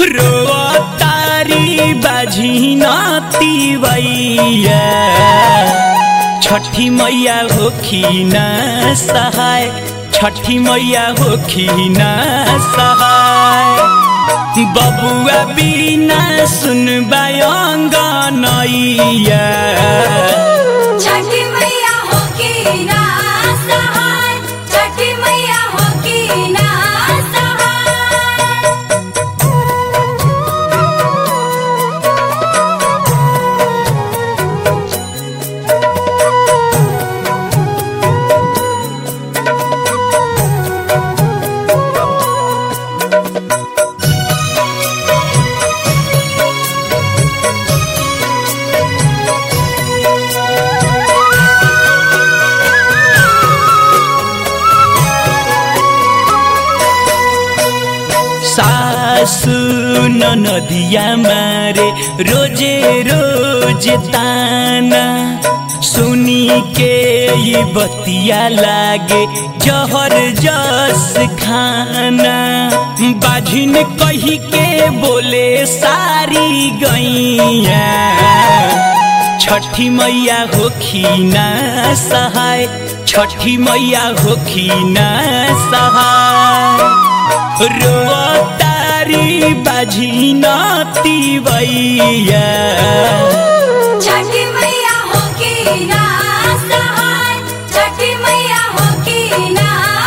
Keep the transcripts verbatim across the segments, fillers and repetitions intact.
रोतारी बाझी नाती वैया छठी मैया होखी ना सहाय छठी मैया होखी ना सहाय बबुआ बिना सुनबा अंगनैया छठी मैया होखी ना सहाय छठी मैया होखी ना सासु नदिया मारे रोजे रोज ताना सुनी के ये बतिया लागे जहर जस खाना बाझिन कही के बोले सारी गैया छठी मैया होखी ना सहाय छठी मैया होखी ना सहाय रोतारी बाझी नाती वैया छठी मैया होखी ना सहाय छठी मैया होखी ना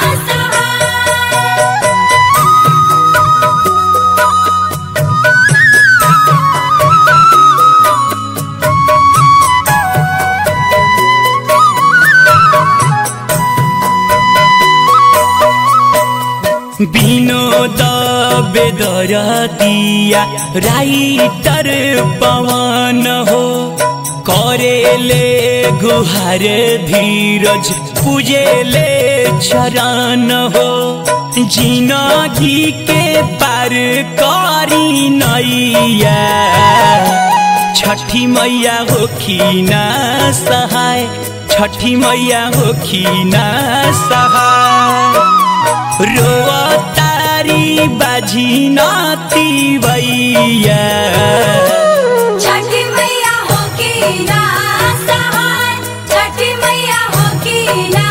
विनोद बेदरदिया राइटर पवन हो करेले गुहार धीरज पूजेले चरण हो जिंदगी के पार करी नैया छठी मैया होखी ना सहाय छठी मैया होखी ना सहाय रोतारी बाझी नाती वैया छठी मैया होखी ना सहाय छठी मैया होखी ना